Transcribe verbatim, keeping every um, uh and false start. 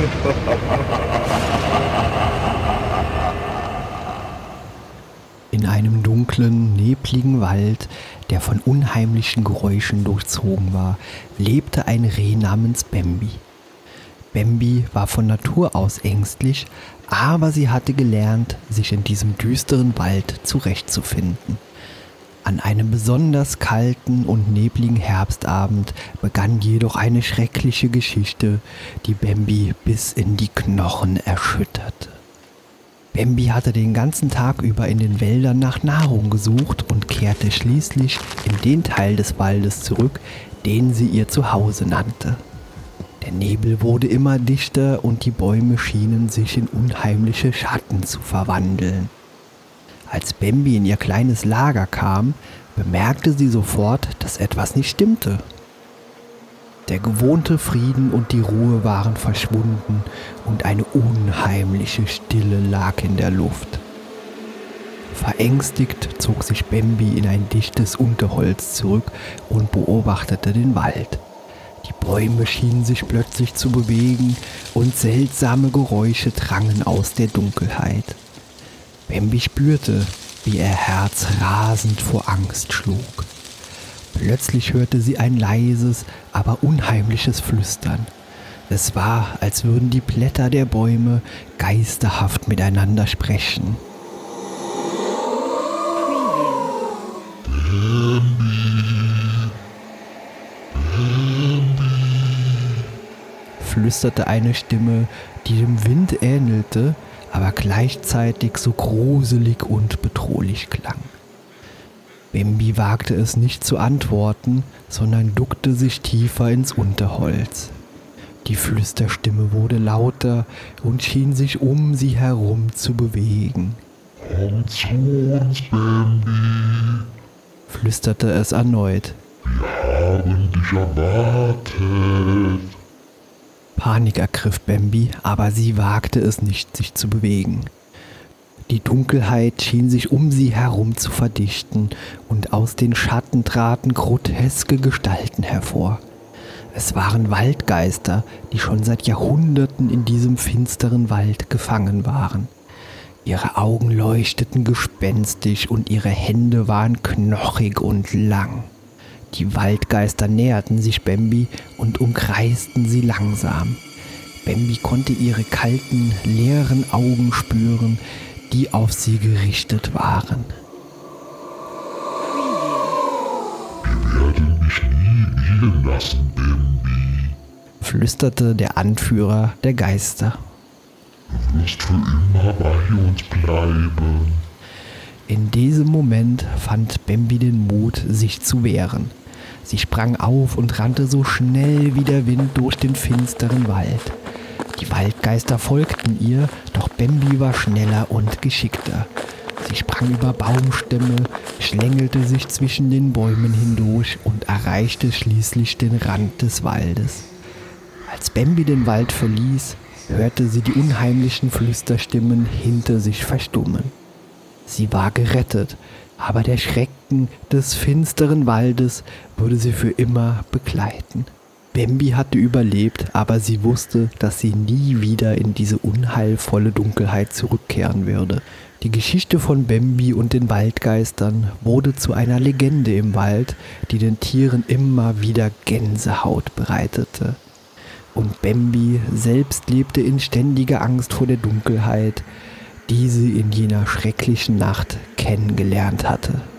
In einem dunklen, nebligen Wald, der von unheimlichen Geräuschen durchzogen war, lebte ein Reh namens Bambi. Bambi war von Natur aus ängstlich, aber sie hatte gelernt, sich in diesem düsteren Wald zurechtzufinden. An einem besonders kalten und nebligen Herbstabend begann jedoch eine schreckliche Geschichte, die Bambi bis in die Knochen erschütterte. Bambi hatte den ganzen Tag über in den Wäldern nach Nahrung gesucht und kehrte schließlich in den Teil des Waldes zurück, den sie ihr Zuhause nannte. Der Nebel wurde immer dichter und die Bäume schienen sich in unheimliche Schatten zu verwandeln. Als Bambi in ihr kleines Lager kam, bemerkte sie sofort, dass etwas nicht stimmte. Der gewohnte Frieden und die Ruhe waren verschwunden und eine unheimliche Stille lag in der Luft. Verängstigt zog sich Bambi in ein dichtes Unterholz zurück und beobachtete den Wald. Die Bäume schienen sich plötzlich zu bewegen und seltsame Geräusche drangen aus der Dunkelheit. Bambi spürte, wie ihr Herz rasend vor Angst schlug. Plötzlich hörte sie ein leises, aber unheimliches Flüstern. Es war, als würden die Blätter der Bäume geisterhaft miteinander sprechen. Flüsterte eine Stimme, die dem Wind ähnelte, aber gleichzeitig so gruselig und bedrohlich klang. Bambi wagte es nicht zu antworten, sondern duckte sich tiefer ins Unterholz. Die Flüsterstimme wurde lauter und schien sich um sie herum zu bewegen. »Komm zu uns, Bambi«, flüsterte es erneut. »Wir haben dich erwartet.« Panik ergriff Bambi, aber sie wagte es nicht, sich zu bewegen. Die Dunkelheit schien sich um sie herum zu verdichten und aus den Schatten traten groteske Gestalten hervor. Es waren Waldgeister, die schon seit Jahrhunderten in diesem finsteren Wald gefangen waren. Ihre Augen leuchteten gespenstisch und ihre Hände waren knochig und lang. Die Waldgeister näherten sich Bambi und umkreisten sie langsam. Bambi konnte ihre kalten, leeren Augen spüren, die auf sie gerichtet waren. »Wir werden dich nie gehen lassen, Bambi«, flüsterte der Anführer der Geister. »Du wirst für immer bei uns bleiben.« In diesem Moment fand Bambi den Mut, sich zu wehren. Sie sprang auf und rannte so schnell wie der Wind durch den finsteren Wald. Die Waldgeister folgten ihr, doch Bambi war schneller und geschickter. Sie sprang über Baumstämme, schlängelte sich zwischen den Bäumen hindurch und erreichte schließlich den Rand des Waldes. Als Bambi den Wald verließ, hörte sie die unheimlichen Flüsterstimmen hinter sich verstummen. Sie war gerettet, aber der Schrecken des finsteren Waldes würde sie für immer begleiten. Bambi hatte überlebt, aber sie wusste, dass sie nie wieder in diese unheilvolle Dunkelheit zurückkehren würde. Die Geschichte von Bambi und den Waldgeistern wurde zu einer Legende im Wald, die den Tieren immer wieder Gänsehaut bereitete. Und Bambi selbst lebte in ständiger Angst vor der Dunkelheit, die sie in jener schrecklichen Nacht kennengelernt hatte.